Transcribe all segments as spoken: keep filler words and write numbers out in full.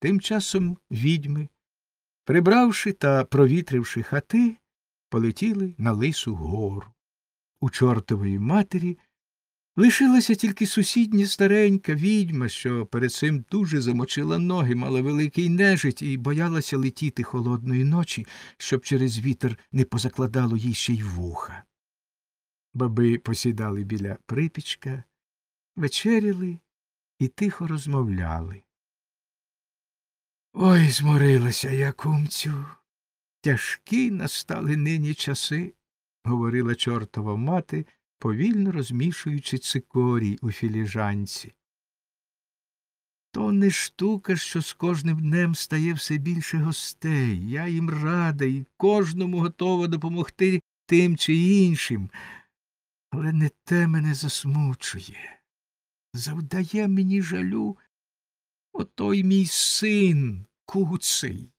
Тим часом відьми, прибравши та провітривши хати, полетіли на Лису гору. У чортової матері лишилася тільки сусідня старенька відьма, що перед цим дуже замочила ноги, мала великий нежить і боялася летіти холодної ночі, щоб через вітер не позакладало їй ще й вуха. Баби посідали біля припічка, вечеряли і тихо розмовляли. Ой, зморилася я, кумцю. Тяжкі настали нині часи, говорила чортова мати, повільно розмішуючи цикорій у філіжанці. То не штука, що з кожним днем стає все більше гостей. Я їм рада і кожному готова допомогти тим чи іншим. Але не те мене засмучує. Завдає мені жалю отой мій син, куций.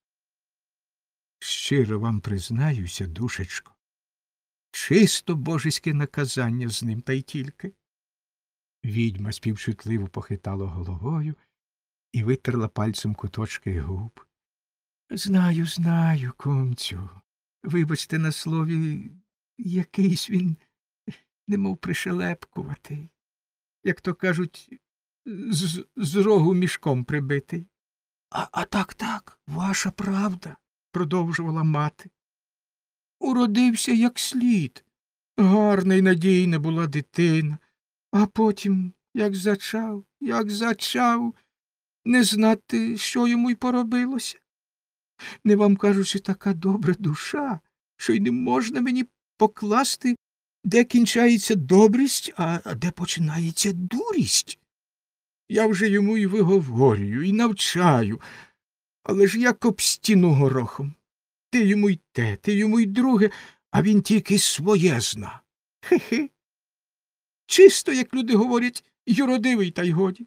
Щиро вам признаюся, душечко, чисто божеське наказання з ним, та й тільки. Відьма співчутливо похитала головою і витерла пальцем куточки губ. Знаю, знаю, кумцю. Вибачте на слові, якийсь він, немов пришелепкуватий. Як то кажуть, з, з рогу мішком прибитий. А, а так, так, ваша правда, продовжувала мати. Уродився як слід. Гарна й надійна була дитина. А потім, як зачав, як зачав, не знати, що йому й поробилося. Не вам кажучи, така добра душа, що й не можна мені покласти, де кінчається добрість, а де починається дурість. Я вже йому й виговорюю, і навчаю, але ж як об стіну горохом. Ти йому й те, ти йому й друге, а він тільки своє зна. Хе-хе. Чисто, як люди говорять, юродивий, та й годі.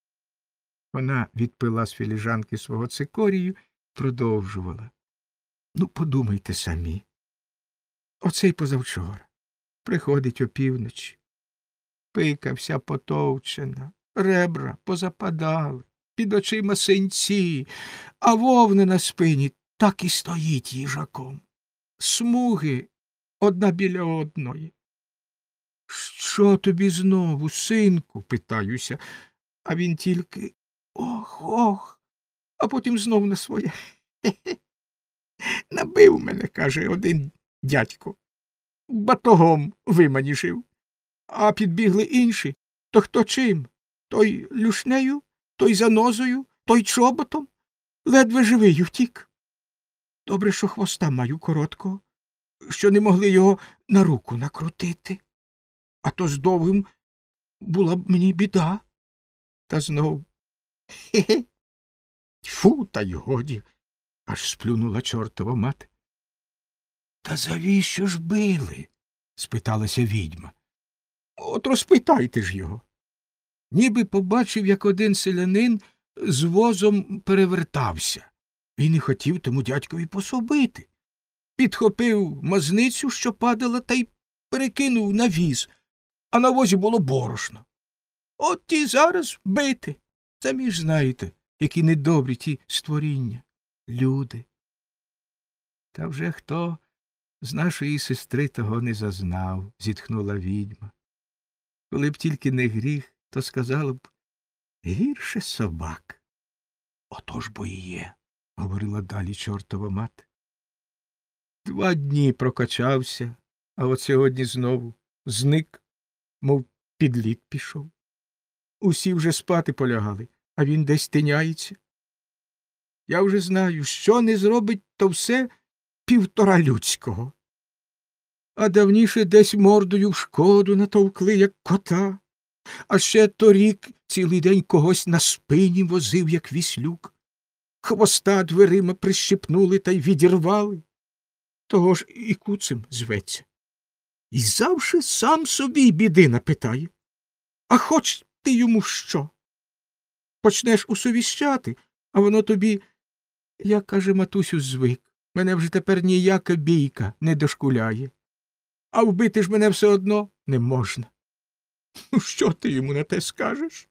Вона відпила з філіжанки свого цикорію, продовжувала. Ну, подумайте самі. Оцей позавчора приходить опівночі. Пика вся потовчена, ребра позападали, під очима синці, а вовна на спині так і стоїть їжаком. Смуги одна біля одної. Що тобі знову, синку? Питаюся, а він тільки ох, ох, а потім знов на своє. Хе-хе. Набив мене, каже один дядько. Батогом виманішив. А підбігли інші. То хто чим? Той люшнею, той занозою, той чоботом. Ледве живий втік. Добре, що хвоста маю короткого, що не могли його на руку накрутити. А то з довгим була б мені біда. Та знов хе-хе. Тьфу, та й годі, аж сплюнула чортова мати. Та завіщо ж били? Спиталася відьма. От розпитайте ж його. Ніби побачив, як один селянин з возом перевертався. Він і хотів тому дядькові пособити. Підхопив мазницю, що падала, та й перекинув на віз, а на возі було борошно. От ті зараз бити. Самі ж знаєте, які недобрі ті створіння, люди. Та вже хто з нашої сестри того не зазнав, зітхнула відьма. Коли б тільки не гріх, то сказала б гірше собак. Отож бо і є, говорила далі чортова мати. Два дні прокачався, а от сьогодні знову зник, мов під лід пішов. Усі вже спати полягали, а він десь тиняється. Я вже знаю, що не зробить, то все півтора людського. А давніше десь мордою в шкоду натовкли, як кота. А ще торік цілий день когось на спині возив, як віслюк. Хвоста дверима прищипнули та й відірвали. Того ж і куцем зветься. І завше сам собі біди напитає. А хоч ти йому що? Почнеш усовіщати, а воно тобі, я, каже, матусю, звик. Мене вже тепер ніяка бійка не дошкуляє. А вбити ж мене все одно не можна. Ну, що ти йому на те скажеш?